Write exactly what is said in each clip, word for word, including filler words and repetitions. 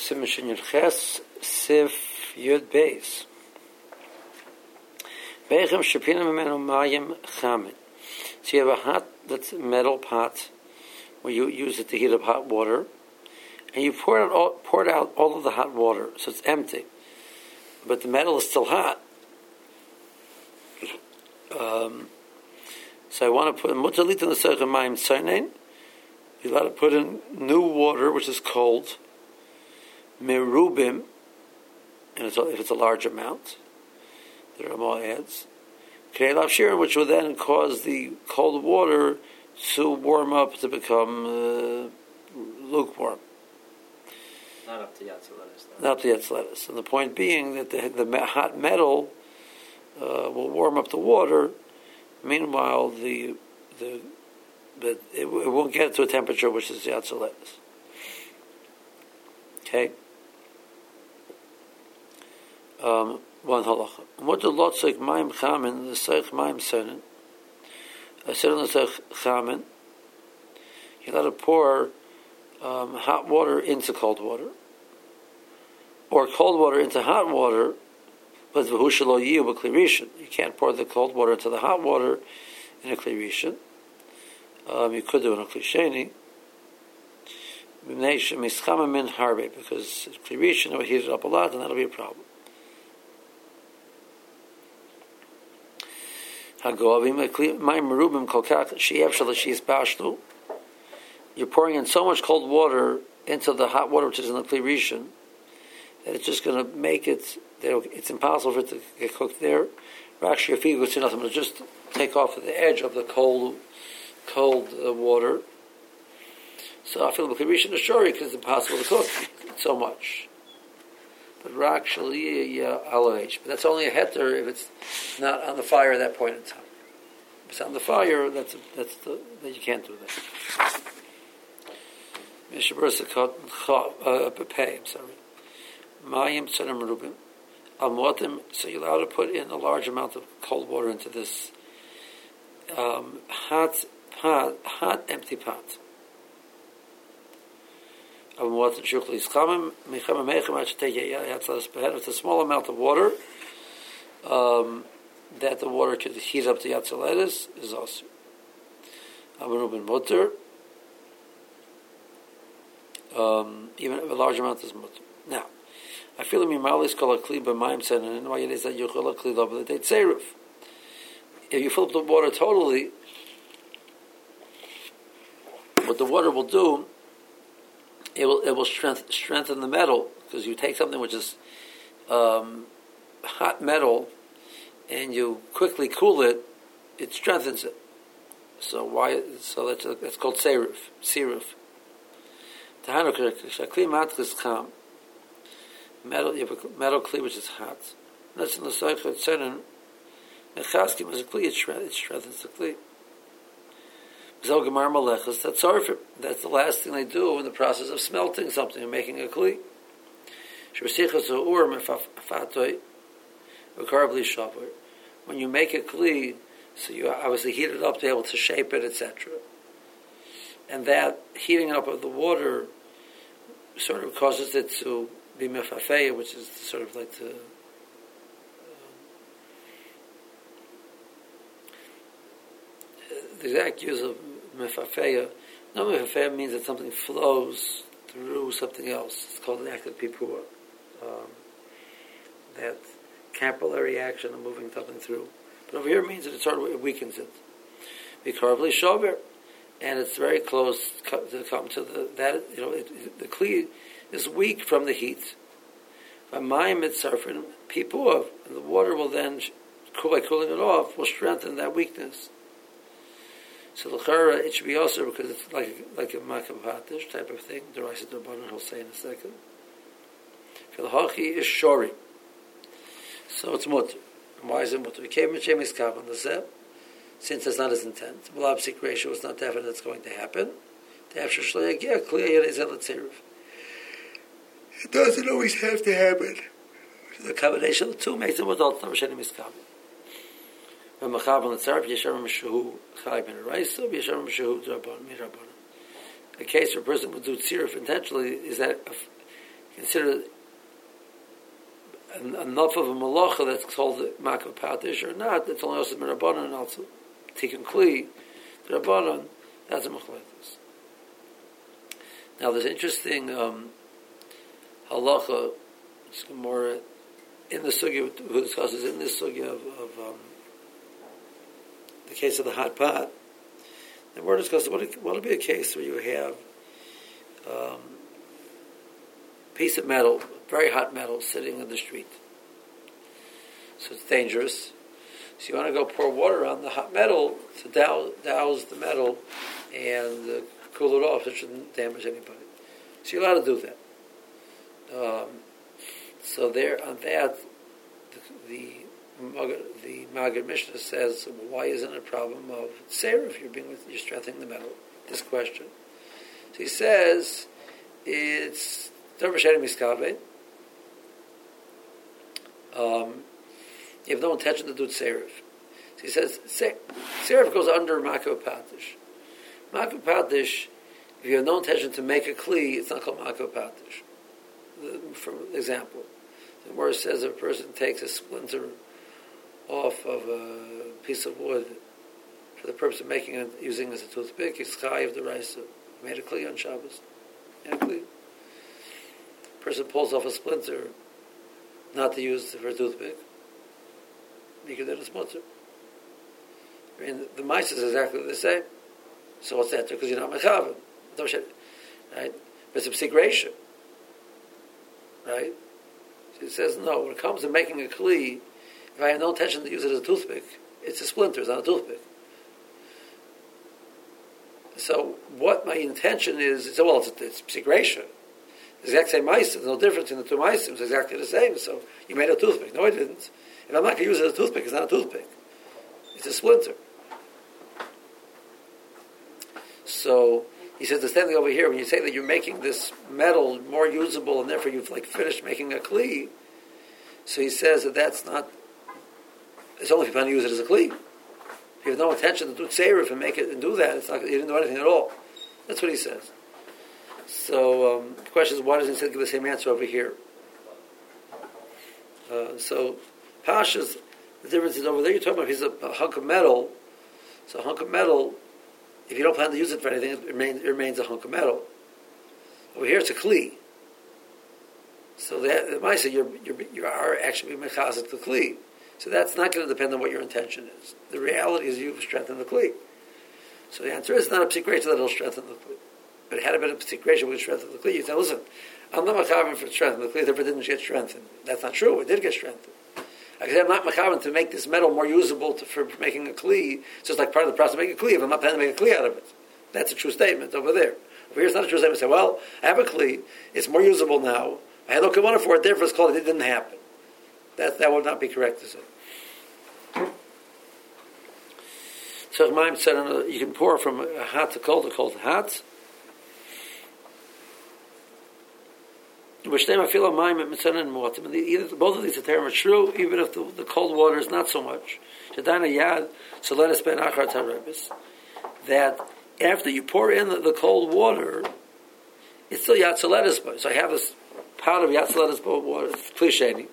Simishin Yudches Sif Yud Beis. Beichem Shapina Memenu Mayim Chamin. So you have a hot, that's a metal pot, where you use it to heat up hot water, and you pour out all, poured out all of the hot water, so it's empty, but the metal is still hot. Um, so I want to put mutalit in the seich mayim tzainin. You're allowed to put in new water, which is cold, merubim, and it's, if it's a large amount, there are more adds. Kreilav shirin, which will then cause the cold water to warm up to become uh, lukewarm. Not up to Yatzalettis. Not up to Yatzalettis. And the point being that the, the hot metal uh, will warm up the water. Meanwhile, the the but it, it won't get to a temperature which is Yatzalettis. Okay. Um, one halacha. What the lot seich mayim chamin, the seich mayim senin. I said on the seich chamin, you're allowed to pour um, hot water into cold water, or cold water into hot water, but v'hu shelo yiyu b'kli. You can't pour the cold water into the hot water in a kli rishon. Um, you could do in a kli sheni. Mischama min harbe, because kli rishon it would heat it up a lot, and that'll be a problem. You're pouring in so much cold water into the hot water which is in the kli rishon that it's just going to make it, it's impossible for it to get cooked there. Actually, if you go to nothing, it'll just take off the edge of the cold cold uh, water. So I feel the kli rishon is shori because it's impossible to cook so much. But actually, yeah, aloh. But that's only a heter if it's not on the fire at that point in time. If it's on the fire, that's that's the, that you can't do that. Mishabursa uh pay. I'm sorry. Mayim tzanim merubim almotim. So you're allowed to put in a large amount of cold water into this um, hot pot, hot empty pot. It's a small amount of water um, that the water could heat up the Yatzalettis is also. Um, even a large amount is mutter. Now, I feel in Mimalis call a kli b'mayim senin, and why it is that you call a kli over the date seiruf. If you fill up the water totally, what the water will do, It will it will strength, strengthen the metal, because you take something which is um, hot metal and you quickly cool it, it strengthens it. So why? So that's that's called seiruf. Seiruf. Tahanu kli matris kam. Metal, you have a metal kli which is hot. That's in the seichet senin. Mechaskim is a kli. It strengthens the kli. That's That's the last thing they do in the process of smelting something and making a kli. When you make a kli, so you obviously heat it up to be able to shape it, et cetera. And that heating up of the water sort of causes it to be mefafeya, which is sort of like the the exact use of mefafeya. No, mefafeya means that something flows through something else. It's called the act of pipua. Um, that capillary action of moving something through. But over here it means that it sort of it weakens it. Because shover, and it's very close to come to the that you know it, it, the kli is weak from the heat. By mayim mitzarfin pipua, and the water will then, by cooling it off, will strengthen that weakness. So the chara, it should be also because it's like like a makam hatish type of thing. The Raisa D'Rabbanan, he'll say in a second. For the hachi is shori, so it's mutter. Why is it mutter? We came in shemis kavan the zeb, since that's not his intent. Malab sik ratio is not definite that's going to happen. To have shashlayag, yeah, clear is elatziruf. It doesn't always have to happen. The combination of the two makes it what ultimate shemis kavan. A case where a person would do tziruf intentionally is that considered enough of a malacha that's called makav patish or not. It's only also Rabbanan and also Tikkun Kli. The Rabbanan, that's a machlekes. Now there's interesting um, halacha, it's more in the sugya who discusses in this sugya of, of um, the case of the hot pot. And we're discussing what what would be a case where you have um, a piece of metal, very hot metal, sitting in the street. So it's dangerous. So you want to go pour water on the hot metal to douse, douse the metal and uh, cool it off. It shouldn't damage anybody. So you're allowed to do that. Um, so there, on that, the the, the Maggid Mishnah says, well, why isn't it a problem of Seir if you're being with, you're strengthening the metal? This question. So he says it's Dervish Miskave. Um, you have no intention to do Serif. So he says, Serif goes under Makav Patish. Makav Patish, if you have no intention to make a Kli, it's not called Makav Patish. For example, the word says if a person takes a splinter off of a piece of wood for the purpose of making it, using it as a toothpick, he's Chai of the Raisa. He made a Kli on Shabbos. Made a Kli. A person pulls off a splinter not to use for a toothpick, you can do a splinter. I mean, the mice is exactly the same. So what's that? Because you're not mechavan, right? But it's a psigration, right? So it says no. When it comes to making a kli, if I have no intention to use it as a toothpick, it's a splinter. It's not a toothpick. So what my intention is, it's, well, it's, it's psigration. The exact same mice. There's no difference in the two mice. It's exactly the same. So you made a toothpick. No, I didn't. If I'm not going to use it as a toothpick, it's not a toothpick. It's a splinter. So he says the same thing over here. When you say that you're making this metal more usable and therefore you've like finished making a kli, so he says that that's not. It's only if you plan to use it as a kli. If you have no intention to do tseirif and make it and do that, it's not. You didn't do anything at all. That's what he says. So um, the question is, why doesn't he give the same answer over here? Uh, so Pasha's, the difference is over there. You're talking about he's a, a hunk of metal. So a hunk of metal, if you don't plan to use it for anything, it remains, it remains a hunk of metal. Over here, it's a kli. So that the mice you're you're you are actually mechazet the kli. So that's not going to depend on what your intention is. The reality is you've strengthened the kli. So the answer is not a psikration that it'll strengthen the kli. But it had a bit of psikration with strengthen the kli. You say, listen, I'm not mechavan for strengthen the kli, therefore it didn't get strengthened. That's not true. It did get strengthened. I say I'm not mechavan to make this metal more usable to, for making a kli. It's just like part of the process of making a kli. If I'm not planning to make a kli out of it, that's a true statement over there. Over here, it's not a true statement. I say, well, I have a kli. It's more usable now. I had no kavanah for it. Therefore, it's called. It didn't happen. That that would not be correct to say. So Maim said, you can pour from hot to cold to cold to hot. Which I feel Maim and Mitzvah and Muatim. Either both of these are true, even if the, the cold water is not so much. Shadana Yad, so let us spend Achar Tarebis. That after you pour in the, the cold water, it's still Yad Soletis. So I have this pot of Yad Soletis water, it's Klisheni.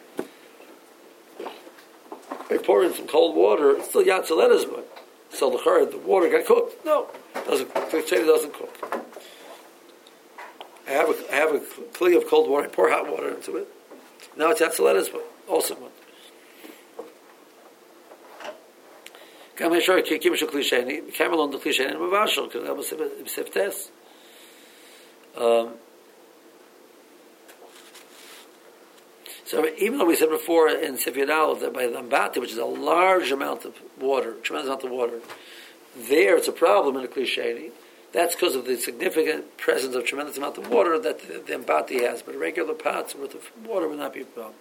I pour in some cold water, it's still Yad Soletis. So the the water got cooked. No, doesn't. Klisheni doesn't cook. I have a I have a kli of cold water. I pour hot water into it. Now it's atzaledus, but also one. Come here, sure. Keep it klisheni. Camel on the klisheni and mavashal because that was siftes. Um. So even though we said before in Sifyad Aleph that by the Ambati, which is a large amount of water, tremendous amount of water, there it's a problem in a klisheni. That's because of the significant presence of tremendous amount of water that the, the Ambati has. But regular pots worth of water would not be a problem.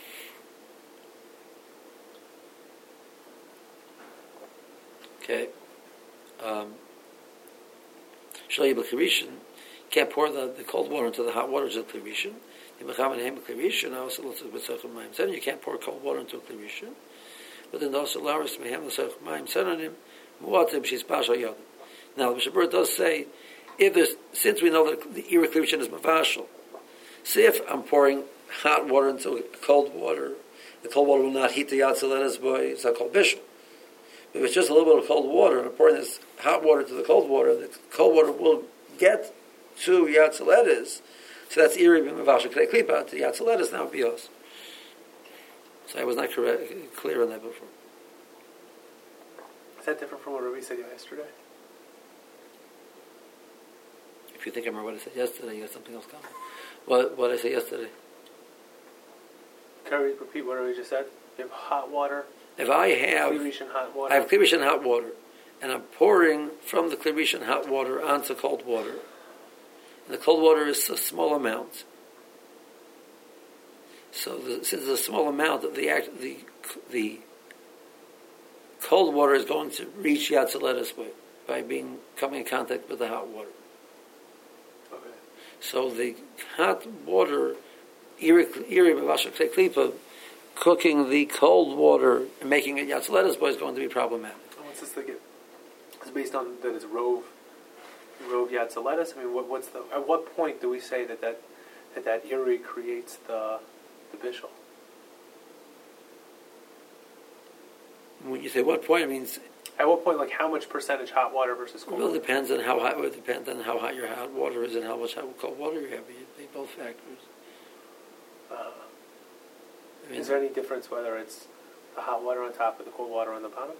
Okay. Um, Shalai b'Kirishin, you can't pour the, the cold water into the hot water to the Kirishin. Then you can't pour cold water into a Kirishin. But then also Laris Mehem L'Sech Mayim Senonim Muatim She's Bashal Yodim. Now, the Mishabur does say, if there's, since we know that the Ira Kirishin is Mavashal, See if I'm pouring hot water into cold water, the cold water will not heat the Yatzaledis boy, it's not called Bishul. If it's just a little bit of cold water, and I'm pouring this hot water to the cold water, the cold water will get to Yatzaledis. So that's Iri B'Mavasha K'dei Klipa, to Yatzaledis, now Bios. So I was not correct, clear on that before. Is that different from what Rabbi said yesterday? If you think I remember what I said yesterday, you got something else coming. What what did I say yesterday? Can I repeat what Rabbi just said? You have hot water. If I have Klirishan hot water. I have Klirishan hot water, and I'm pouring from the Klirishan hot water onto cold water. And the cold water is a small amount. So the, since it's a small amount of the act, the the cold water is going to reach Yatzaledis by, by being coming in contact with the hot water. Okay. So the hot water, iri b'vasha k'dei klipa, cooking the cold water and making it Yatzaledis boy is going to be problematic. And what's this thing? It's based on that it's rove, rove Yatzaledis. I mean, what, what's the? At what point do we say that that that, that iri creates the the bishul? When you say what point, it means. At what point, like how much percentage hot water versus cold? Well, it depends on how hot. It depends on how hot your hot water is and how much hot, cold water you have. They both factors. Uh, I mean, is there any difference whether it's the hot water on top or the cold water on the bottom?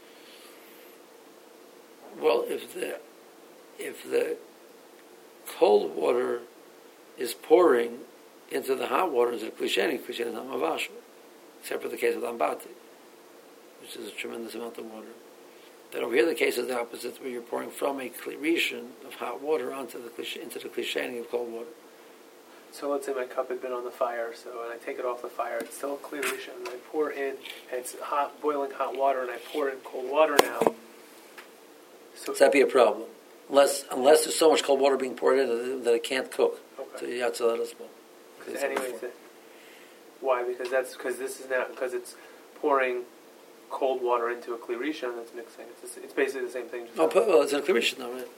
Well, if the if the cold water is pouring into the hot water, into the klisheni, klisheni is not mavashal, except for the case of ambati, which is a tremendous amount of water. Then over here, the case is the opposite, where you're pouring from a klirishan of hot water onto the klish, into the klisheni of cold water. So let's say my cup had been on the fire, so and I take it off the fire, it's still a klirishan, and I pour in, and it's hot, boiling hot water, and I pour in cold water now. So, so that'd be a problem, unless unless there's so much cold water being poured in that it can't cook. Okay. So you have to let us know. Anyways, it, why? Because that's because this is now because it's pouring cold water into a klirishan that's mixing. It's it's basically the same thing. Just oh, but, well, it's a klirishan, though, right?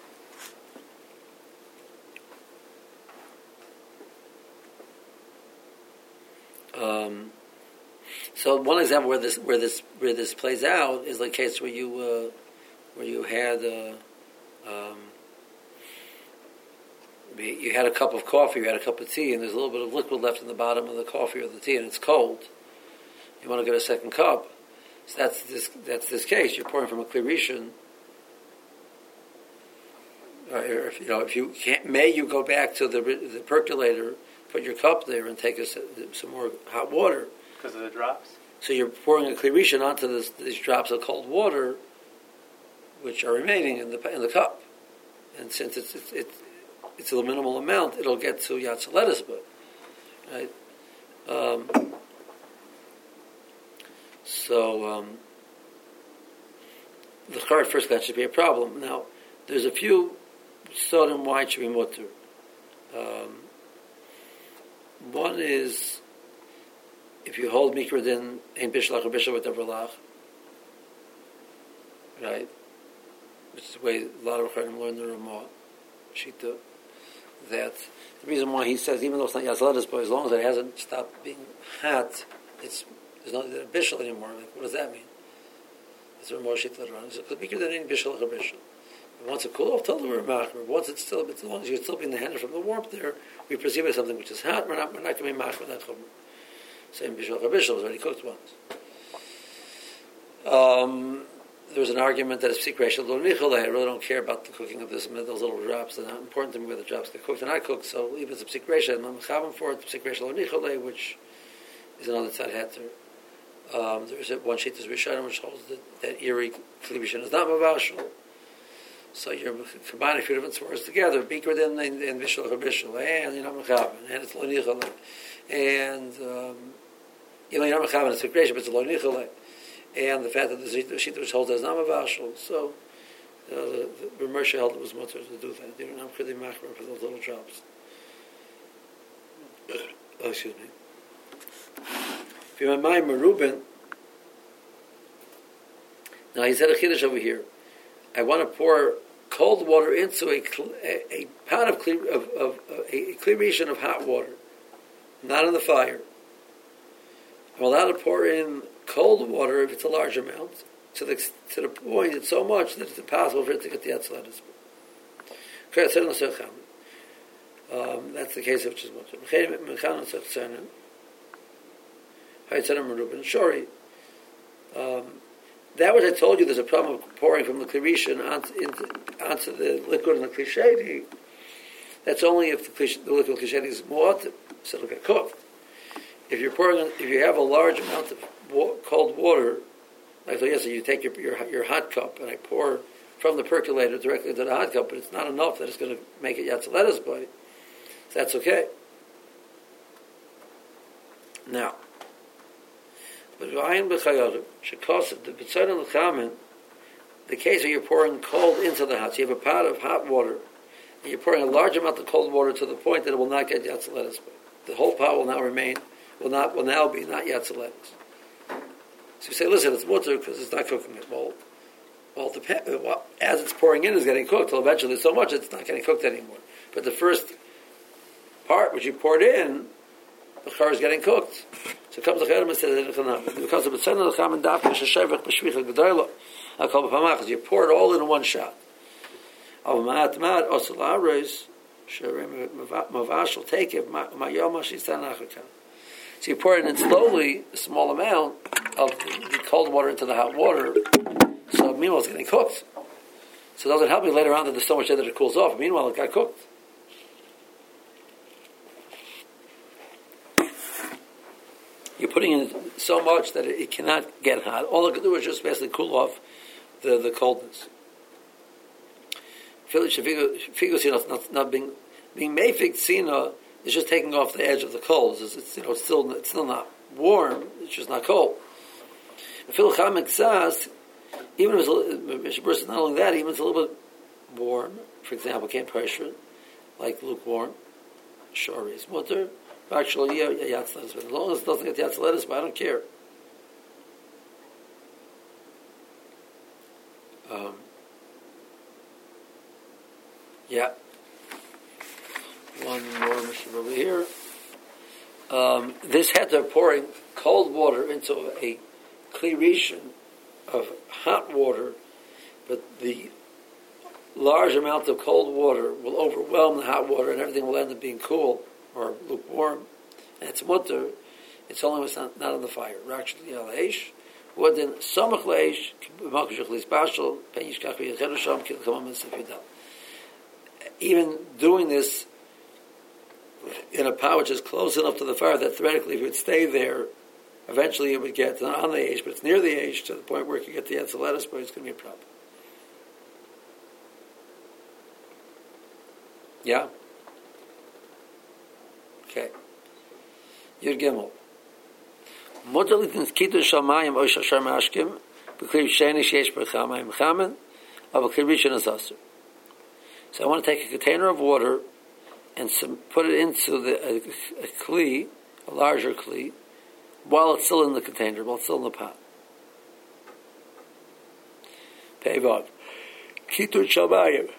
Um, so one example where this where this where this plays out is like a case where you uh, where you had uh, um, you had a cup of coffee, you had a cup of tea, and there's a little bit of liquid left in the bottom of the coffee or the tea, and it's cold. You want to get a second cup. So that's this that's this case. You're pouring from a klirishan. Or if, you know, if you can't, may you go back to the the percolator, put your cup there, and take a, some more hot water. Because of the drops? So you're pouring a klirishan onto this, these drops of cold water, which are remaining in the in the cup. And since it's it's, it's, it's a minimal amount, it'll get to Yatzaledis, but right. Um, so um, the current first glance should be a problem. Now, there's a few sodim why it should be mutter. Um, one is if you hold mikradin ein bishlach or bishlah with the right, which is the way a lot of Chaim learn the Ramah Shita, that the reason why he says even though it's not Yatzaledis, but as long as it hasn't stopped being hot, it's there's not a bishul anymore. Like, what does that mean? It's a Ramah Shita later on. He says mikradin ein bishlach or bishlah. Once it cools off, tell them we're machmer. Once it's still, as long as you're still being the hand from the warmth there, we perceive it as something which is hot. We're not, we're not going to be machmer that chomer. Same bishul bishul was already cooked once. Um, there was an argument that it's secret lo nichole. I really don't care about the cooking of this. Those little drops. They're not important to me whether the drops get cooked or not cooked. So even if it's a secret, I'm mechavim for it. Secret lo nichole, which is another tzad heter. Um, there's one sheet is Rishonim which holds that, that iri klibishin is not mavashal. So you're combining a few different swords together. Bikr then and bishul bishul, and you're not mechavim, and it's lo nichole, and um, you know you're not mechavim. It's a creation, but it's lo nichole, and the fact that the shita which holds as not mavashal. So uh, the the Ramersha held it was mutter to do that. They don't have pretty machmer for those little drops. Oh, excuse me. If you're my Merubin, now he said a chiddush over here. I want to pour cold water into a a, a pot of, clear, of, of, of a clearation of hot water, not on the fire. I'm allowed to pour in cold water if it's a large amount, to the to the point it's so much that it's impossible for it to get the Yatzaladas. Um, that's the case of Chismot. Um, that which I told you, there's a problem of pouring from the Klirishin onto, into, onto the liquid in the Klishedi. That's only if the, klish, the liquid Klishedi is mu'atim, so it'll get cooked. If you're pouring, if you have a large amount of wa- cold water, like yesterday, you take your, your your hot cup and I pour from the percolator directly into the hot cup, but it's not enough that it's going to make it Yatzaletas by. So that's okay. Now, but Ryan b'chayodim shekosef the b'tzayim l'chamin, the case where you're pouring cold into the hot, so you have a pot of hot water, and you're pouring a large amount of cold water to the point that it will not get Yatzaletas by. The whole pot will now remain, will not, will now be not Yatzaletas. So you say, listen, it's mutter because it's not cooking it. Well, well, depend, well, as it's pouring in, it's getting cooked. Till eventually, so much it's not getting cooked anymore. But the first part, which you poured in, the char is getting cooked. So it comes the chayim and says, it becomes a b'tzayim l'cham and dafka sheshevach b'shvicha g'dayla. I'll call it pamachas. You pour it all in one shot. Al ma'at ma'at osel areis sherim mavash will take it ma'yom ha'shistan achakam. So you pour it in slowly, a small amount of the cold water into the hot water. So meanwhile, it's getting cooked. So it doesn't help me later on that there's so much there that it cools off. Meanwhile, it got cooked. You're putting in so much that it, it cannot get hot. All it can do is just basically cool off the, the coldness. Figures, you know, not, not being being mefik tzina is just taking off the edge of the coals. It's, it's, you know, it's still it's still not warm. It's just not cold. Even if it's a person not only that, even if it's a little bit warm. For example, can't pressure it like lukewarm. Sure is mutter. Actually, yeah, yeah, yatzletis. But as long as it doesn't get yatzletis, but I don't care. Um, yeah. One more mission over here. Um, this heter pouring cold water into a klirishin of hot water, but the large amount of cold water will overwhelm the hot water and everything will end up being cool or lukewarm. And it's mutter. It's only when it's not, not on the fire. Actually, yaleish. Within samach leish, even doing this in a pot which is close enough to the fire that theoretically if it would stay there, eventually it would get not on the age, but it's near the age to the point where it could get the yatzaletis, but it's going to be a problem. Yeah? Okay. Yud Gimel. Modalitin kitu shamayim oisha sharmashkim b'kriv sheni sheyesh b'chamayim chamen of a krivishin azaser. So I want to take a container of water and some, put it into the, a, a kli, a larger kli, while it's still in the container, while it's still in the pot. Pevav. Kitu shamayim.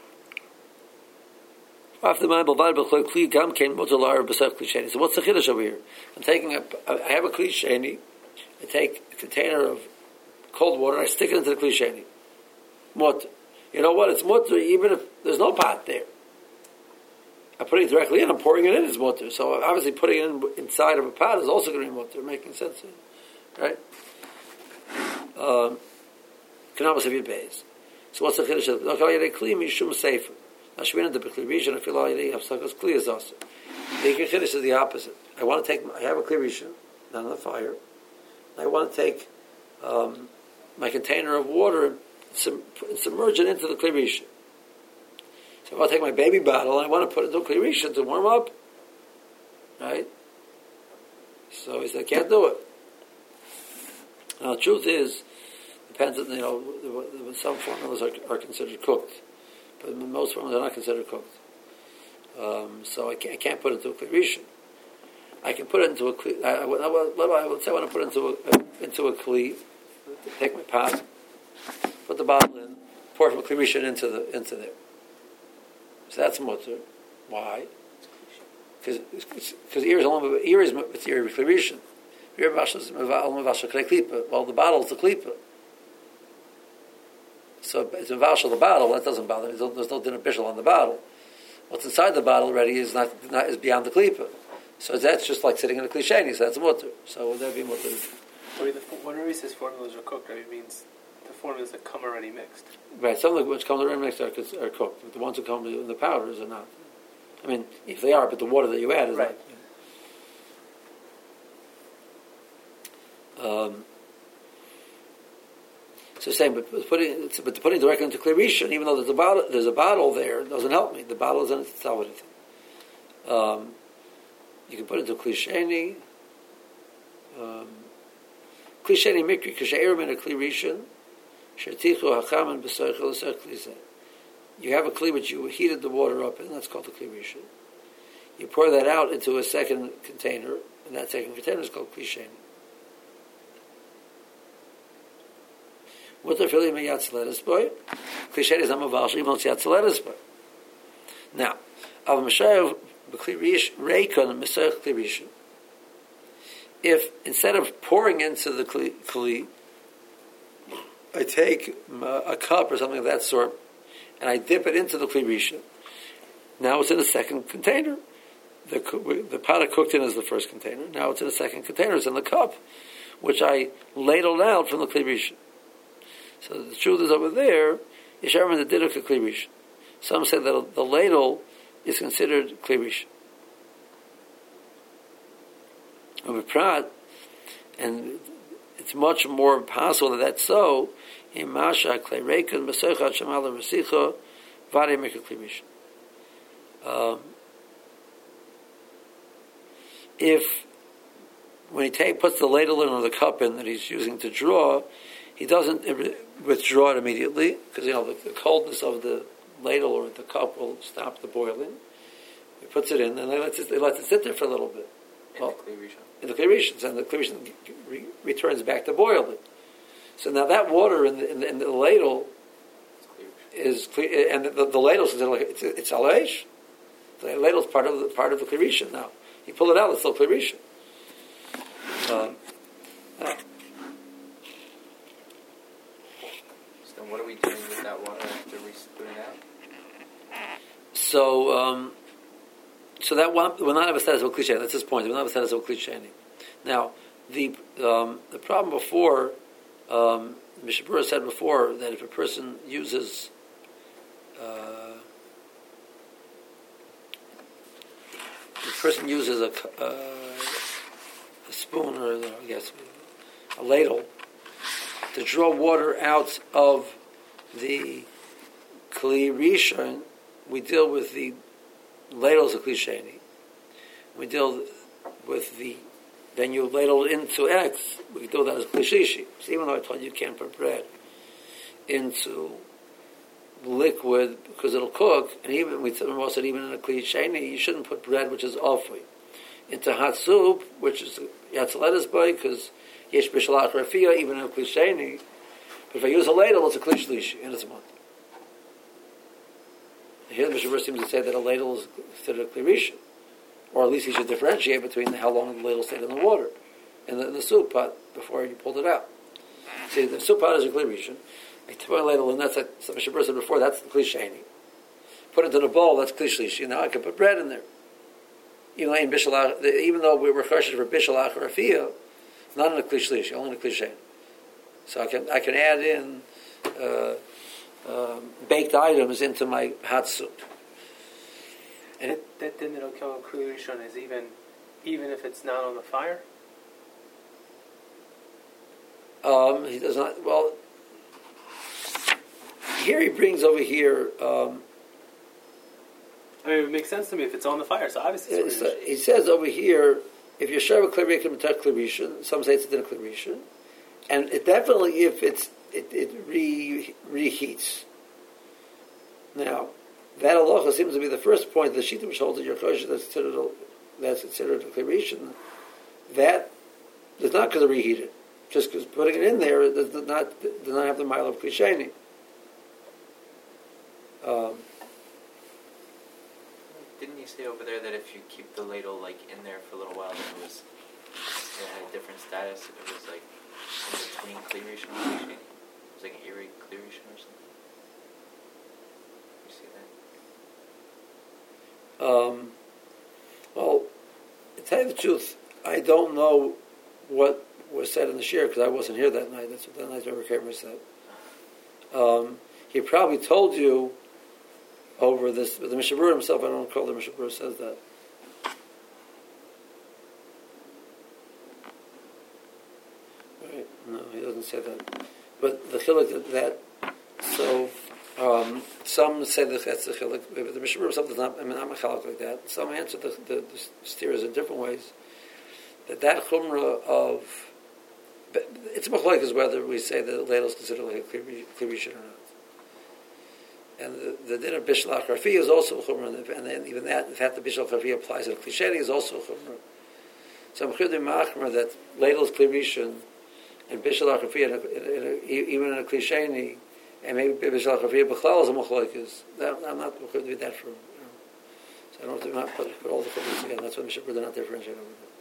After my bavad b'chloi kli gam kein mozalar b'sef kli sheni. So what's the chiddush over here? I'm taking a, I have a kli sheni. I take a container of cold water and I stick it into the kli sheni. Mutter. You know what? It's mutter even if there's no pot there. I'm putting it directly in. I'm pouring it in as mutter. So obviously putting it in inside of a pot is also going to be mutter. Making sense, right? Um, can almost have your base. So what's the chiddush? Okay, kli mishum sefer. Now shvina the b'klirishin. I feel like they have such as kli as also. The chiddush is the opposite. I want to take. I have a klirishin, not on the fire. I want to take um, my container of water and submerge it into the klirishin. So if I take my baby bottle and I want to put it into a klirishin to warm up, right? So he said, I can't do it. Now the truth is, depends on, you know, some formulas are, are considered cooked, but most formulas are not considered cooked. Um, so I can't, I can't put it into a klirishin. I can put it into a kli. I, I, I, I would say I want to put it into a, a into a kli. Take my pot, put the bottle in, pour from Kli Rishon into the into there. So that's mutter. Why? Because because ear is only ear is it's ear of Kli Rishon. Ear mavashal mavashal kli klipa. Well, the bottle is the klipa. So it's mavashal the bottle. That doesn't bother me. There's no, there's no dinner bishul on the bottle. What's inside the bottle already is not, not is beyond the klipa. So that's just like sitting in a klisheni. So that's mutter. So would that be mutter? When he says formulas are cooked, it means the formulas that come already mixed. Right. Some of the which come already mixed are, are cooked. But the ones that come in the powders are not. I mean, if they are, but the water that you add is right. not. Um, so same, but putting but putting directly into Kli Rishon, even though there's a bottle, there's a bottle there, doesn't help me. The bottle doesn't tell anything. Um, you can put it into Kli Sheni. Um, Kli Sheni mikri kasheir min a Kli Rishon, shetichu hacham b'soichel l'sech Kli Zeh. You have a Kli which you heated the water up in. That's called the Kli Rishon. You pour that out into a second container, and that second container is called Kli Sheni. What the filling of yatzeletis boy? Kli Sheni is amaval even it's yatzeletis boy. Now, av mashav b'Kli Rishon reikon mesach Kli Rishon. If instead of pouring into the Kli, kli I take a cup or something of that sort, and I dip it into the Kli Rishon, now it's in a second container. The, the pot I cooked in is the first container. Now it's in a second container. It's in the cup, which I ladled out from the Kli Rishon. So the truth is over there, Yesharim the Diduk of Kli Rishon. Some say that the ladle is considered Kli Rishon. And it's much more possible that that's so. Um, if when he take, puts the ladle in or the cup in that he's using to draw, he doesn't withdraw it immediately because you know the, the coldness of the ladle or the cup will stop the boiling. He puts it in and they let it, they let it sit there for a little bit. In well, the Kli Rishon. In the Kli Rishon, and the Kli Rishon re- returns back to boiling. So now that water in the, in the, in the ladle is clear, and the, the, the ladle is like it's it's aleish. The ladle is part of the part of the Kli Rishon now. You pull it out, it's still Kli Rishon. Um, uh, so what are we doing with that water after we put it out? So, um, so that one we're not ever said as a cliche. That's his point. We're not ever said as a cliche. Now, the um, the problem before, um, Mishabura said before that if a person uses uh, if a person uses a, uh, a spoon or I guess a ladle to draw water out of the Kli Rishon, we deal with the ladles of Kli Sheni. We deal with the then you ladle into X. We do that as Kli Shishi. So even though I told you you can't put bread into liquid because it'll cook, and even we said even in a Kli Sheni you shouldn't put bread which is awful into hot soup, which is yatzeletis boy, because yesh b'shalach rafia even in a Kli Sheni. But if I use a ladle, it's a Kli Shlishi and it's a month. Here the Mishnah seems to say that a ladle is considered a Kli Rishon, or at least he should differentiate between how long the ladle stayed in the water and the, the soup pot before you pulled it out. See, the soup pot is a Kli Rishon. I put a ladle in, that's like the Mishnah said before, that's the Kli Sheni. Put it in a bowl, that's Kli Shlishi. Now I can put bread in there. Even, in Bishalach, even though we were questioned for Bishalach or Afiyah, not in a Kli Shlishi, only in a Kli Sheni. So I can I can add in uh, um, baked items into my hot soup. And that, that din that'll kill Kli Rishon is even even if it's not on the fire? Um, he does not, well, here he brings over here, um, I mean, it makes sense to me if it's on the fire, so obviously it's it's, uh, he says over here, if you're sure of Kli Rishon, Kli Rishon, some say it's in a Kli Rishon, and it definitely, if it's, it, it re, reheats. Now, that halacha seems to be the first point, the Shita which holds that your kosher that's considered a, that's considered a Kli Rishon. That does not because of reheated. Just because putting it in there does not does not have the mile of Kli Sheni. Um, Didn't you say over there that if you keep the ladle like in there for a little while, then it was it had a different status? It was like in between clearish and cliche. It was like an eerie clearish or something. You see that? um, well, to tell you the truth, I don't know what was said in the shir because I wasn't here that night. That's what that night Rebbe Kramer said. Um, he probably told you over this, but the Mishabur himself, I don't recall the Mishabur says that. Right? No, he doesn't say that. But the chiluk that, that so um, some say that that's the chiluk. But the Mishabur himself does not. I mean, I'm a chiluk like that. Some answer the, the, the steers in different ways. That that chumrah of it's a machlokes whether we say that the ladle is considered like a clear rishon or not. And the, the din of Bishlach Rafi is also a chumrah, and then even that, the fact that Bishlach Rafi applies to the Klisheni is also a chumrah. So I'm chiddim machmer that ladle is clear rishon, and Bishlach Rafi, in a, in a, even in a Klisheni, and maybe Bishlach Rafi B'chlal is a machlokes. I'm not chiddim with that for. You know. So I don't have to put, put all the chumrahs together. That's why the Mishabur did not differentiate over that.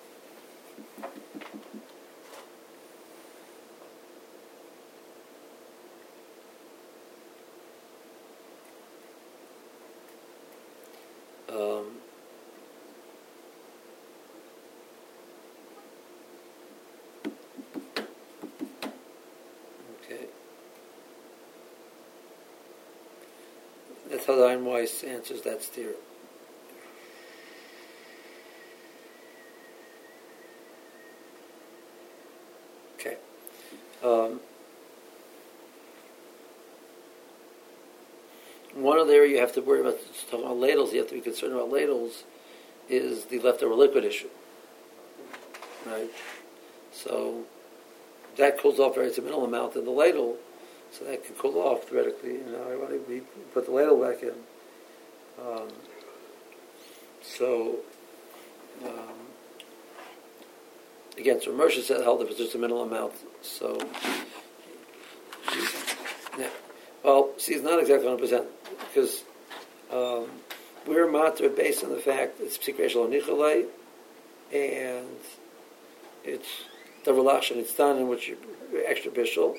Um, okay. That's how the Ein Weiss answers that steer. Okay. Um, one other area you have to worry about, talking about ladles, you have to be concerned about ladles, is the leftover liquid issue. Right? So that cools off very minimal amount in the ladle, so that can cool off theoretically. You know, I want to put the ladle back in. Um, so, um, again, so Mersha said held if it's just a minimal amount. So, yeah. Well, see, it's not exactly one hundred percent because um, we're matter based on the fact it's psikreishal nicholai and it's the relation it's done in which you extra bishul.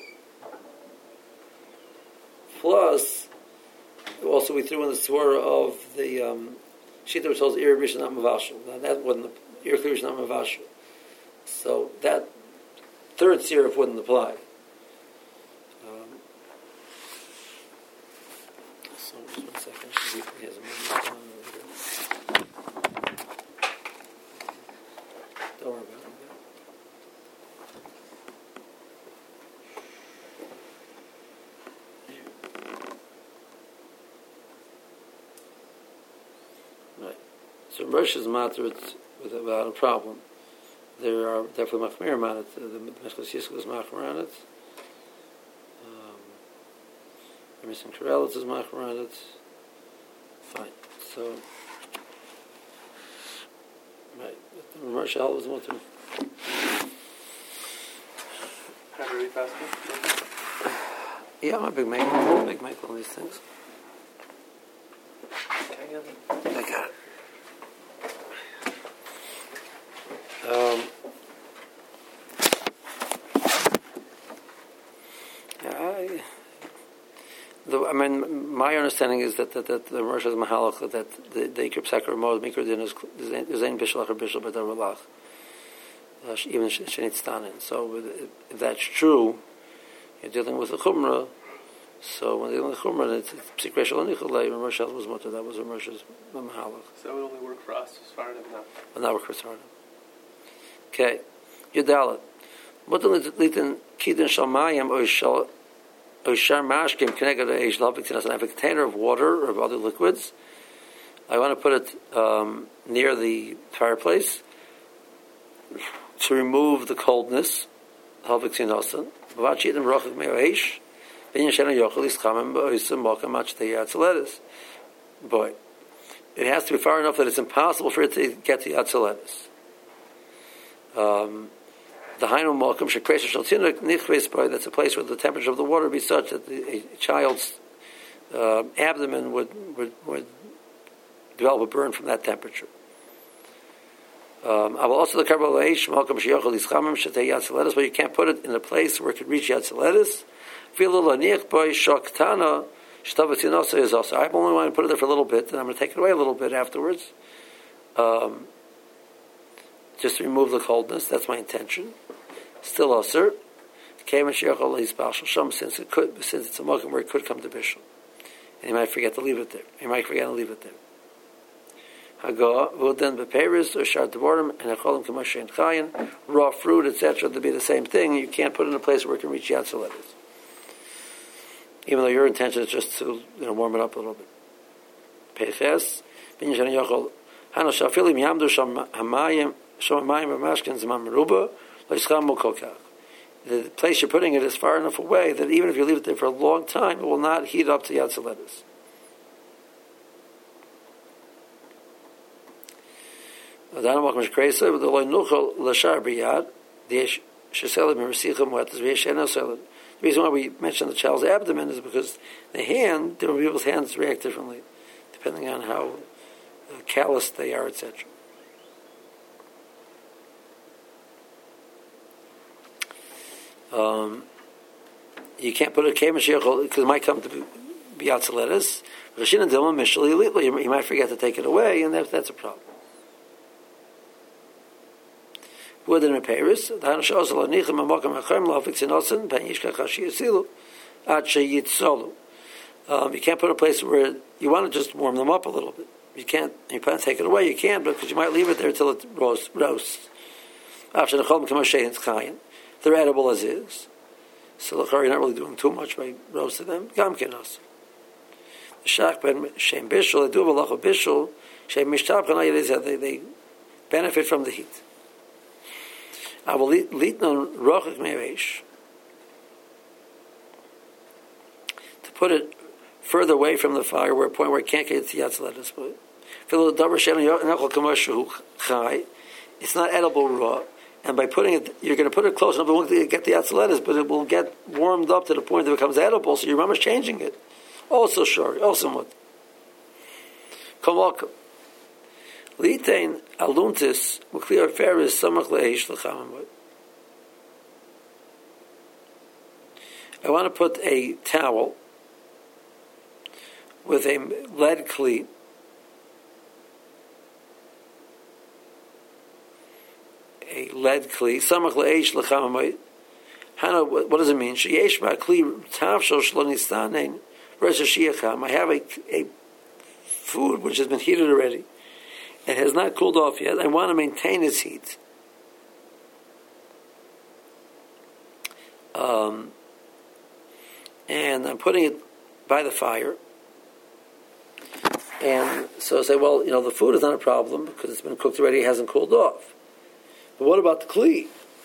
Plus, also we threw in the swara of the um, shita which tells ir rishon not mavashal. Now that wasn't ir rishon not mavashal. So that third sirif wouldn't apply. Just one second. He has a moment on over here. Don't worry about it. Right. So Rosh's matter without a problem. There are definitely machmir on it. The Meshchas Yisrael is machmir on it. There are some Karelitz is machmir on it. Fine. So, right. The Moshe was more to. Can I really fast? Yeah, I'm a big maker. I'm a big maker on these things. I got it. Um, yeah, I, the, I mean, my understanding is that, that, that the Rosh is Mahalach, that the the Ikr Psakar Mod Mikr Din is Zain Bishalach or Bishal B'Dar Relach, even Shenit Stanin. So if that's true, you're dealing with a Chumrah. So when they're dealing with Chumrah, it's Psikreishal Nicholai, when Rosh was Mutter, that was a Rosh's Mahalach. So it would only work for us, as far as I know. But not work for Sardim. Okay, Yudalit. Mutter Litin Kidin Shalmayim or Shal or Shar Mashkim connected to Eish Laviktinas, and I have a container of water or of other liquids. I want to put it um, near the fireplace to remove the coldness. Halviktinasan. Vavachit and Rochik Meoish. Binyan Shana Yochel is Chamim Oisim Mokam Mach Boy, it has to be far enough that it's impossible for it to get to Yatzeletis. Um, the Hainu Malkum Shekresh Shaltinik Nichves Boy, that's a place where the temperature of the water be such that the, a child's uh, abdomen would, would would develop a burn from that temperature. Um, also the karbalaish malkam sheyachol ischamim shetei yatzeletis, but you can't put it in a place where it could reach yatzeletis. Filo laniach boy shoktana shtavatzinosa is also. I only want to put it there for a little bit, and I'm going to take it away a little bit afterwards, um, just to remove the coldness. That's my intention. Still also, since it could, since it's a mokum where it could come to bishul, and you might forget to leave it there. You might forget to leave it there. Hagoah will then be Paris or shart devorim and acholim kamashin chayin, raw fruit, et cetera. To be the same thing. You can't put it in a place where it can reach yatzeletis, even though your intention is just to, you know, warm it up a little bit. Peches bin yishan yochol hano shafilim yamdu sham hamayim sham hamayim b'mashkin zman meruba lo yischamu kokach. The place you're putting it is far enough away that even if you leave it there for a long time, it will not heat up to yatzeletis. The reason why we mentioned the child's abdomen is because the hand, different people's hands react differently, depending on how calloused they are, et cetera. Um, you can't put a k'mashiach because it might come to be yatzeletis. You might forget to take it away, and that, that's a problem. Um, you can't put a place where you want to just warm them up a little bit. You can't. You can't take it away. You can't because you might leave it there until it roasts. roasts. They're edible as is, so you're not really doing too much by roasting them. Gam kenas. The shach ben shem bishul. They do a malach of bishul. Shem mishtab kanayid. They they benefit from the heat. I will litnon rochik mereish, to put it further away from the fire, where a point where it can't get to yatzeletis. It's not edible raw, and by putting it, you're going to put it close enough, it won't get the yatzeletis, but it will get warmed up to the point that it becomes edible. So your mom is changing it. Also sure, also what? Kamalka. Litain aluntis mukliar feris samach leish lechamamot. I want to put a towel with a lead kli a lead kli samach leish lechamamot. Hana, what does it mean? Sheyesh ma kli tavshel shlonistanein rosh hashiacham. I have a a food which has been heated already. It has not cooled off yet. I want to maintain its heat. Um, and I'm putting it by the fire. And so I say, well, you know, the food is not a problem because it's been cooked already, it hasn't cooled off. But what about the kli?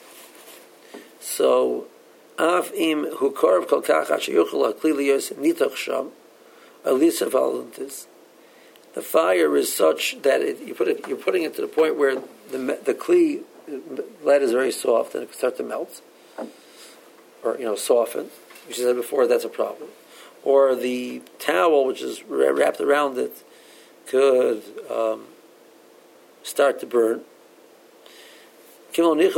So, af im hukorv kol kach hashayuchel hakli liyos nitoch sham alisa valentis. The fire is such that it, you put it, you're putting it to the point where the the kli lead is very soft and it can start to melt, or you know soften. Which I said before, that's a problem. Or the towel, which is wrapped around it, could um, start to burn. Obviously,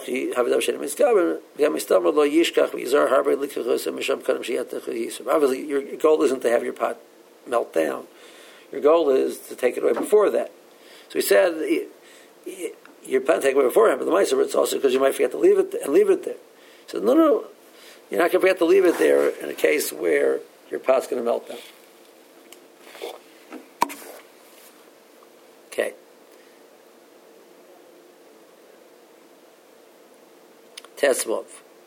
your goal isn't to have your pot melt down. Your goal is to take it away before that. So he said, your pot take it away beforehand, but the mice, it's also because you might forget to leave it and leave it there. He said, no, no, you're not going to forget to leave it there in a case where your pot's going to melt down. Okay. Tesvov.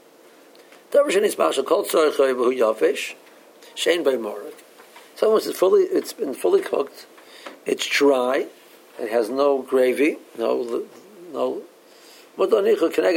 So once it's fully, it's been fully cooked, it's dry, it has no gravy, no, no. You're allowed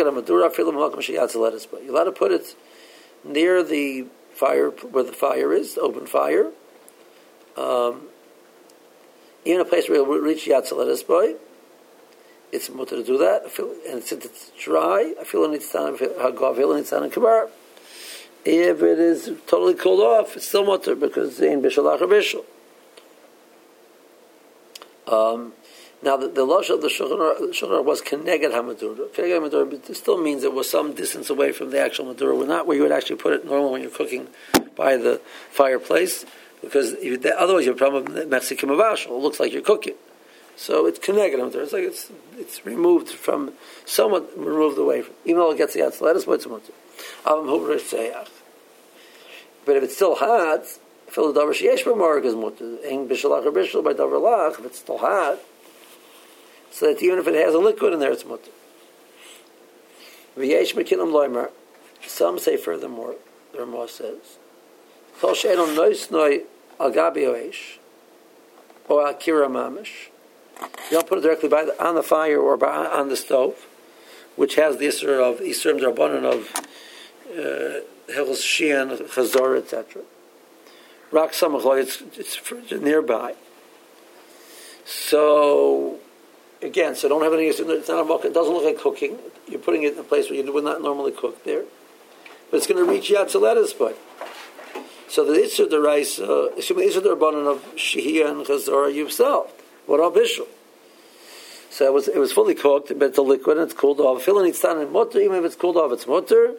to put it near the fire, where the fire is, open fire. Um, even a place where it will reach yatzeletis boy, it's mutter to do that. And since it's dry, I feel it needs time. If it is totally cooled off, it's still mutter because in bishul achar bishul. Um, now the, the lush of the Shulchan Aruch was keneged hamadura. Keneged hamadura, but it still means it was some distance away from the actual madura. We're not where you would actually put it normally when you're cooking by the fireplace, because you, otherwise you have a problem with Mexican mavashal. It looks like you're cooking. So it's keneged hamadura. It's like it's it's removed from, somewhat removed away from, even though it gets the yatzeletis, but it's mutter. But if it's still hot, fill the davar sheyesh b'marg is mutter. Ein bishul achar bishul by davar lach. If it's still hot, so that even if it has a liquid in there, it's mutter. V'yesh mekilam loimer. Some say furthermore, the Ramah says, kol she'enon noisnoi al gabi oesh or al kira mamish. You don't put it directly by the, on the fire or by, on the stove, which has the issur of isurim d'rabbanan of Hilchos Shian, Chazor, et cetera. Rak Samachloy, it's, it's nearby. So, again, so don't have any, it's not a, it doesn't look like cooking. You're putting it in a place where you would not normally cook there. But it's going to reach Yatzeletis, but. So the Isser the rice, uh, assuming the Isser the Rabbanan of Shihiyah and Chazor, you've solved. What of Bishul? So it was, it was fully cooked, but it's a liquid and it's cooled off. Filling it's done in mutter, even if it's cooled off, it's mutter.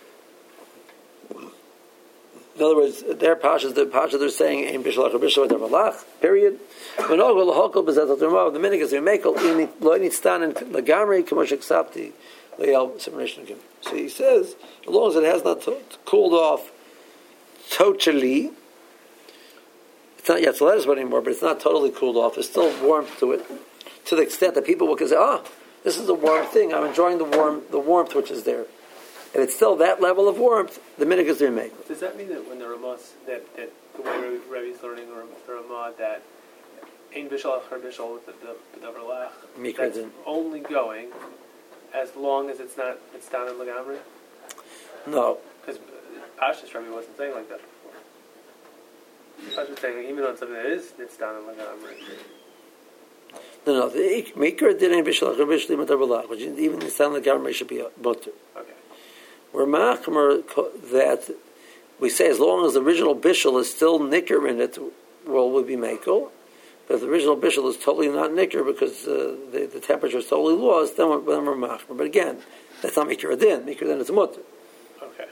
In other words, their pashas, the pasha they're saying, "Ein bishul achar bishul v'davar lach." Period. When all the halakol b'zat the the minhag is we make lo init stan and lagamri k'moshek sapti le'al separation. So he says, as long as it has not to, cooled off totally, it's not yatzeletis anymore, but it's not totally cooled off. There's still warmth to it, to the extent that people will say, "Ah, this is a warm thing. I'm enjoying the warm, the warmth which is there." And it's still that level of warmth, the minhag is to make. Does that mean that when the Ramah, that, that the way Rebbe's learning or the Ramah, that ein bishul achar bishul with the davar lach, that's only going as long as it's not, it's down in Lagamri? No. Because Pashas Rebbe wasn't saying like that before. Pashas was saying even on something that is, it's down in Lagamri. No, no. The Maker did ein bishul achar bishul with davar lach, which even the sound Lagamri should be mutter. Okay. We're machmer that we say as long as the original bishul is still nicker in it, well, would be makel. But if the original bishul is totally not nicker because uh, the, the temperature is totally lost, then we're, then we're machmer. But again, that's not mikra din. Mikra din is a mutter. Okay.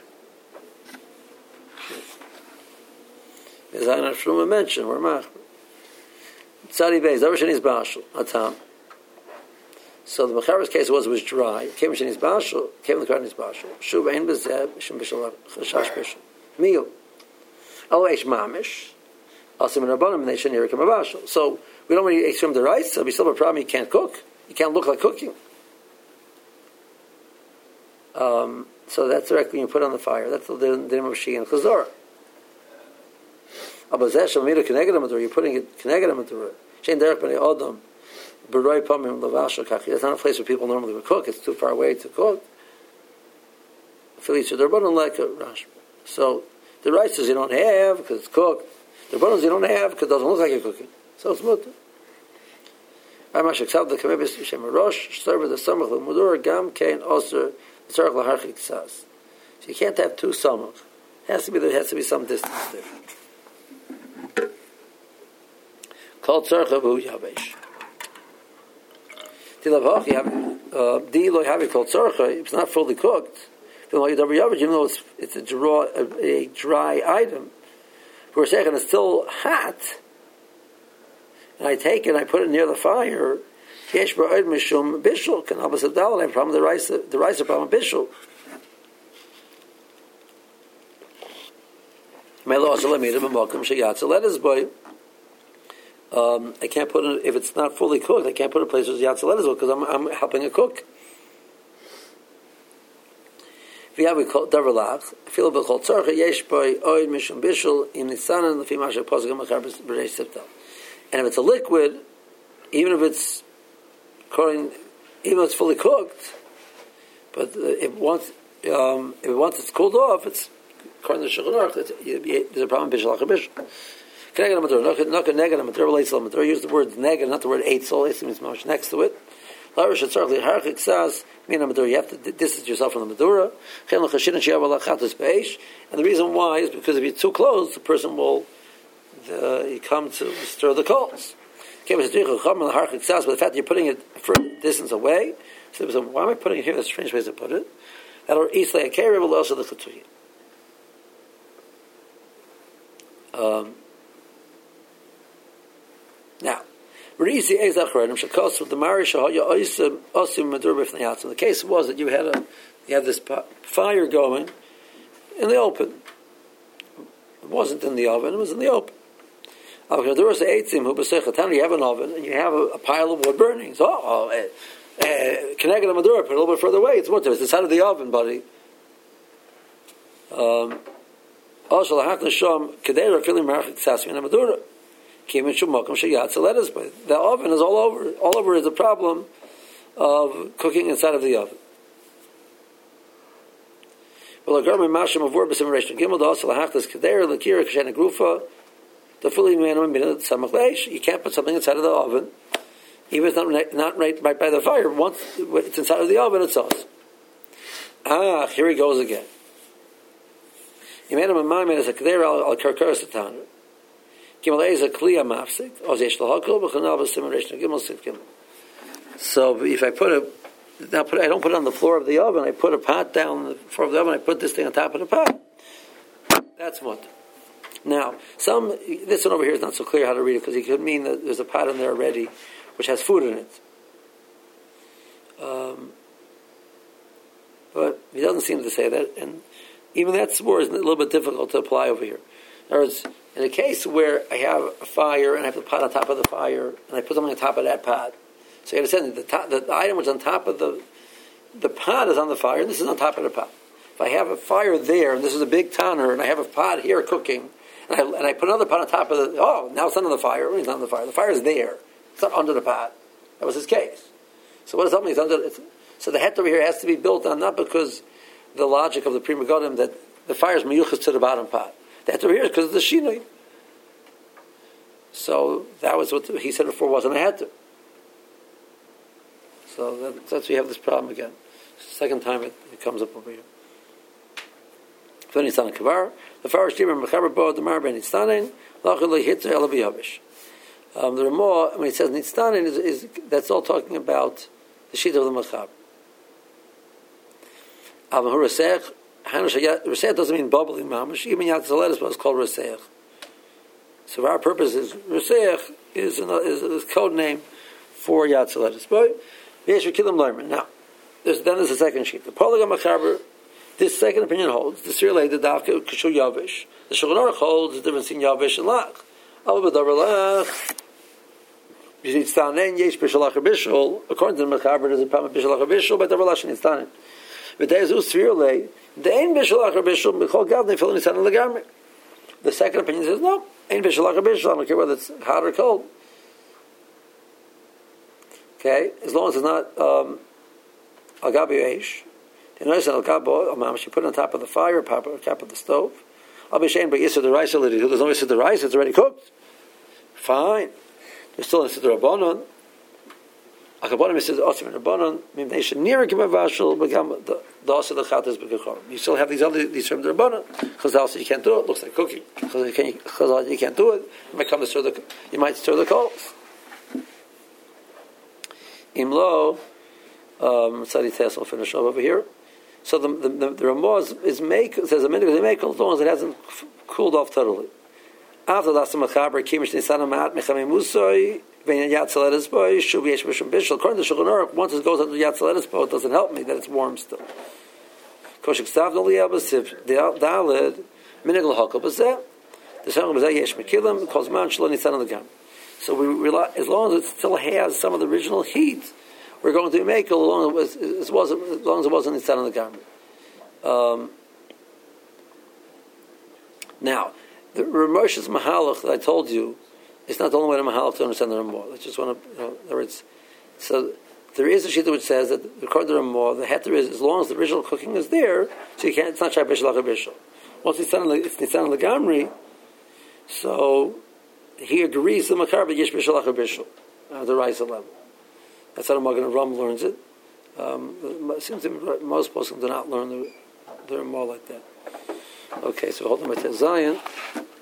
As I not from mention, we're machmer. Tzadi beis, everything is bashul. Atam. So the Mechaber's case was it was dry. Came in his bashul, came in the garden his bashul. Shuv ein bezeb, shim bishul chashash bishul. Meal. Alo eish mamish. Also in Rabbanim, and they shouldn't hear it come a bashul. So we don't really extreme the rice, so we still have a problem. You can't cook. You can't look like cooking. Um, so that's directly when you put it on the fire. That's the name of Shi and Chazor. Abazeh shamira keneged amadur. You're putting it keneged amadur. Shein derech b'nei Adam. That's not a place where people normally would cook. It's too far away to cook. So the rices you don't have because it's cooked. The bones you don't have because it doesn't look like you're cooking. So it's mutter. So you can't have two samach. Has to be there has to be some distance there. Called tzarcha v'hu yavesh. It's not fully cooked. Even though it's, it's a, dry, a, a dry item, for a second it's still hot, and I take it and I put it near the fire. I have a problem with the rice, the rice is a problem with bishul. Um, I can't put it, if it's not fully cooked, I can't put it in places yatzeletis because I'm, I'm helping a cook. And if it's a liquid, even if it's even though it's fully cooked, but if once um, if once it's cooled off, it's according to the Shulchan Aruch, there's a problem bishul achar bishul. Use the word neged, not the word eitzel. Eitzel means much next to it. Larish Tzarchli Harchik Sas Mina Madura. You have to distance yourself from the Madura. And the reason why is because if you're too close, the person will uh, you come to stir the coals. But the fact that you're putting it a further distance away, so why am I putting it here? That's a strange way to put it. That'll eat like a carrier, but also the Ketuya. Um, now, the case was that you had a you had this fire going in the open. It wasn't in the oven; it was in the open. You have an oven and you have a, a pile of wood burning. So, oh, connected to Madura, put a little bit further away. It's water. It's inside of the oven, buddy. Um, also, the oven is all over. All over is a problem of cooking inside of the oven. You can't put something inside of the oven, even if it's not, not right, right by the fire. Once it's inside of the oven, it's sauce. Ah, here he goes again. You made him a mime as a keder al karkar satan. Gimel is a kliya mafsik. Ozesh lahakol b'chanal b'simuration. Gimel sit gimel. So if I put a now put I don't put it on the floor of the oven. I put a pot down on the floor of the oven. I put this thing on top of the pot. That's what. Now, some this one over here is not so clear how to read it because it could mean that there's a pot in there already, which has food in it. Um, but he doesn't seem to say that, and even that swore is a little bit difficult to apply over here. In other words, in a case where I have a fire and I have the pot on top of the fire, and I put something on top of that pot, so you understand that the, top, the item which is on top of the the pot is on the fire, and this is on top of the pot. If I have a fire there, and this is a big tanner, and I have a pot here cooking. And I, and I put another pot on top of the, oh, now it's under the fire. It's not under the fire. The fire is there. It's not under the pot. That was his case. So what does that mean? It's under, it's, so the het over here has to be built on, not because the logic of the Pri Megadim that the fire is meyuchas to the bottom pot. The het over here is because of the shinui. So that was what he said before wasn't a het. So that, that's why you have this problem again. It's the second time it, it comes up over here. Then he's on a kavar. The farish team mechaber bo the mar ben nitztanin lachuli hitzer ela biyavish. Um, the Ramah, when he says nitztanin, is, is that's all talking about the sheet of the mechaber. Al mahur reseich hanush reseich doesn't mean bubbling mamish. Even yatzalet is called reseich. So for our purposes, reseich is an, is a code name for yatzalet. But yesh kilim leimer. Now, there's, then there's a second sheet. The polygon mechaber. This second opinion holds the Sirlei the Dafka Kishu Yavish. The Shulchan Aruch holds the difference in Yavish and Lach. Al b'davar Lach. You need Stanen Yesh B'Shalach B'Shul. According to the Mechaber, there's a problem with B'Shalach B'Shul, but davar Lach needs Stanen. But there's Us Sirlei. The Ein B'Shalach B'Shul B'Chol Gad they fill in Stanen Legamri. The second opinion says no. Ein B'Shalach B'Shul. I don't care whether it's hot or cold. Okay, as long as it's not um, Al Gabi Eish. You put it on top of the fire, on top of the stove. I'll be ashamed, but Yisur the rice already. There's no Yisur the rice; it's already cooked. Fine. There's still Yisur the rabbanon. Akabonim says Osim and rabbanon. They should near give a vashel. The also the chatas b'kachon. You still have these other these from the rabbanon. Chazal says you can't do it. Looks like cooking. Chazal you can't, Chazal, you can't do it. You might come to stir the. You might stir the coals. Imlo. Um, Sadi Tess will finish over here. So the the, the, the Ramah is, is make says a minute they make as long as it hasn't f- cooled off totally. After that, some mechaber kimish nisanamat mechamim musoi ben yatzaledes boy should be yeshmishim bishul. According to Shulchan Aruch, once it goes under yatzaledes boy, it doesn't help me that it's warm still. Koshik stav no liyabasiv dalid minig lahakol bazeh. The shalom bazeh yesh mekilim calls man shlo nisan legam. So we rely as long as it still has some of the original heat. We're going to make as long as it was as long as it wasn't inside of the garment. Um, now, the Ramosha's Mahalach that I told you is not the only way to Mahalach to understand the Ramah. I just want to, you know, in other words, so there is a shita which says that according to the Ramah, the heter is as long as the original cooking is there, so you can't. It's not Shai Bishal Bishal. Once it's done, it's Nisan Legamri, so he agrees to the Makar, but Yesh Bishal Bishal, uh, the rice level. That's how the Magen Avraham learns it. Um, it seems to me most Poskim do not learn the, the Ramah like that. Okay, so hold on, Zion.